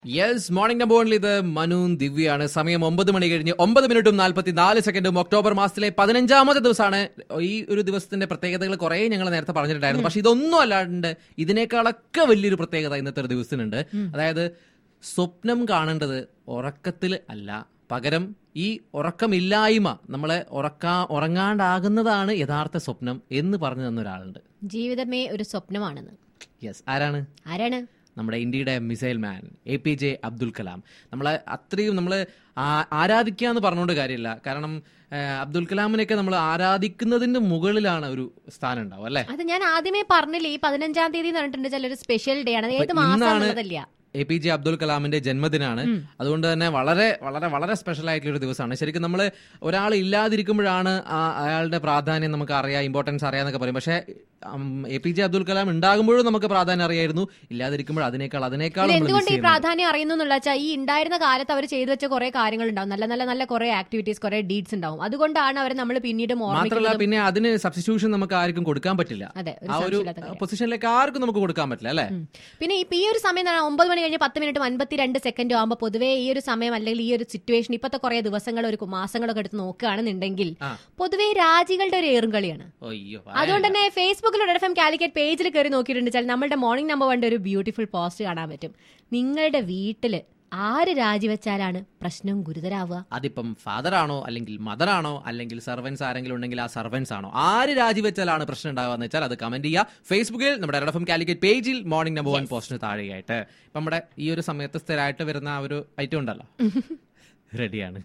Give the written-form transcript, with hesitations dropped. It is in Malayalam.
യെസ്, മോർണിംഗ് നമ്പർ വണ്ണിൽ ഇത് മനു ദിവ്യാണ്. സമയം 9 മണി കഴിഞ്ഞ് 9:44 ഒക്ടോബർ മാസത്തിലെ 15ാമത്തെ ദിവസമാണ്. ഈ ഒരു ദിവസത്തിന്റെ പ്രത്യേകതകൾ കുറെ ഞങ്ങൾ നേരത്തെ പറഞ്ഞിട്ടുണ്ടായിരുന്നു. പക്ഷെ ഇതൊന്നും അല്ലാണ്ട് ഇതിനേക്കാളൊക്കെ വലിയൊരു പ്രത്യേകത ഇന്നത്തെ ഒരു ദിവസത്തിനുണ്ട്. അതായത് സ്വപ്നം കാണേണ്ടത് ഉറക്കത്തിൽ അല്ല, പകരം ഈ ഉറക്കമില്ലായ്മ നമ്മളെ ഉറങ്ങാണ്ടാകുന്നതാണ് യഥാർത്ഥ സ്വപ്നം എന്ന് പറഞ്ഞു തന്ന ഒരാളുണ്ട്. ജീവിതമേ ഒരു സ്വപ്നമാണെന്ന്. യെസ്, ആരാണ്? നമ്മുടെ ഇന്ത്യയുടെ missile man APJ Abdul Kalam. നമ്മളെ അത്രയും നമ്മൾ ആരാധിക്കുക എന്ന് പറഞ്ഞുകൊണ്ട് കാര്യമില്ല. കാരണം അബ്ദുൽ കലാമിനെയൊക്കെ നമ്മൾ ആരാധിക്കുന്നതിന്റെ മുകളിലാണ് ഒരു സ്ഥാനം ഉണ്ടാവും, അല്ലെ? അത് ഞാൻ ആദ്യമേ പറഞ്ഞില്ലേ, ഈ 15ാം തീയതി എന്ന് പറഞ്ഞിട്ടുണ്ട് ചിലൊരു സ്പെഷ്യൽ ഡേ ആണ്. ഏത് മാസമാണെന്നല്ല, APJ അബ്ദുൽ കലാമിന്റെ ജന്മദിനാണ്. അതുകൊണ്ട് തന്നെ വളരെ വളരെ വളരെ സ്പെഷ്യൽ ആയിട്ടുള്ള ഒരു ദിവസമാണ്. ശരിക്കും നമ്മൾ ഒരാൾ ഇല്ലാതിരിക്കുമ്പോഴാണ് അയാളുടെ പ്രാധാന്യം നമുക്ക് അറിയാം, ഇമ്പോർട്ടൻസ് അറിയാന്നൊക്കെ പറയും. പക്ഷെ APJ അബ്ദുൽ കലാം ഉണ്ടാകുമ്പോഴും നമുക്ക് പ്രാധാന്യം അറിയായിരുന്നു, ഇല്ലാതിരിക്കുമ്പോൾ അതിനേക്കാൾ എന്തുകൊണ്ട് ഈ പ്രാധാന്യം അറിയുന്നു എന്നുള്ള വെച്ചാൽ ഈ ഉണ്ടായിരുന്ന കാലത്ത് അവർ ചെയ്തു വെച്ച കുറെ കാര്യങ്ങൾ ഉണ്ടാവും, നല്ല നല്ല നല്ല കുറെ ആക്ടിവിറ്റീസ്, കുറെ ഡീഡ്സ് ഉണ്ടാവും. അതുകൊണ്ടാണ് അവർ നമ്മൾ പിന്നീട് മാത്രമല്ല പിന്നെ അതിന് സബ്സ്റ്റിറ്റ്യൂഷൻ നമുക്ക് ആർക്കും കൊടുക്കാൻ പറ്റില്ല. ആ ഒരു പൊസിഷനിലേക്ക് ആർക്കും നമുക്ക് കൊടുക്കാൻ പറ്റില്ല, അല്ലെ? പിന്നെ ഇപ്പൊ ഈ ഒരു സമയം 9 മണി കഴിഞ്ഞ് 10 മിനിറ്റ് 52 ആകുമ്പോൾ പൊതുവേ ഈ ഒരു സമയം അല്ലെങ്കിൽ ഈ ഒരു സിറ്റുവേഷൻ ഇപ്പത്തെ കുറെ ദിവസങ്ങൾ ഒരു മാസങ്ങളൊക്കെ എടുത്ത് നോക്കുകയാണെന്നുണ്ടെങ്കിൽ പൊതുവേ രാജികളുടെ ഒരു ഏറുംകളിയാണ്. അതുകൊണ്ട് തന്നെ ഫേസ്ബുക്കിൽ FM കാലിക്കറ്റ് പേജിൽ കയറി നോക്കിയിട്ടുണ്ടെങ്കിൽ നമ്മുടെ മോർണിംഗ് നമ്പർ 1 ഒരു ബ്യൂട്ടിഫുൾ പോസ്റ്റ് കാണാൻ പറ്റും. നിങ്ങളുടെ വീട്ടില് ആര് രാജിവെച്ചാലാണ് പ്രശ്നം ഗുരുതരാവുക? അതിപ്പം ഫാദർ ആണോ, അല്ലെങ്കിൽ മദർ ആണോ, അല്ലെങ്കിൽ സർവൻസ് ആരെങ്കിലും ഉണ്ടെങ്കിൽ ആ സർവൻസ് ആണോ, ആര് രാജിവെച്ചാലാണ് പ്രശ്നം ഉണ്ടാവുക എന്ന് വെച്ചാൽ അത് കമന്റ് ചെയ്യുക ഫേസ്ബുക്കിൽ നമ്മുടെ FM കാലിക്കറ്റ് പേജിൽ മോർണിംഗ് നമ്പർ 1 പോസ്റ്റിന് താഴെയായിട്ട്. ഇപ്പം നമ്മുടെ ഈ ഒരു സമയത്ത് സ്ഥിരമായിട്ട് വരുന്ന ആ ഒരു ഐറ്റം ഉണ്ടല്ലോ, റെഡിയാണ്.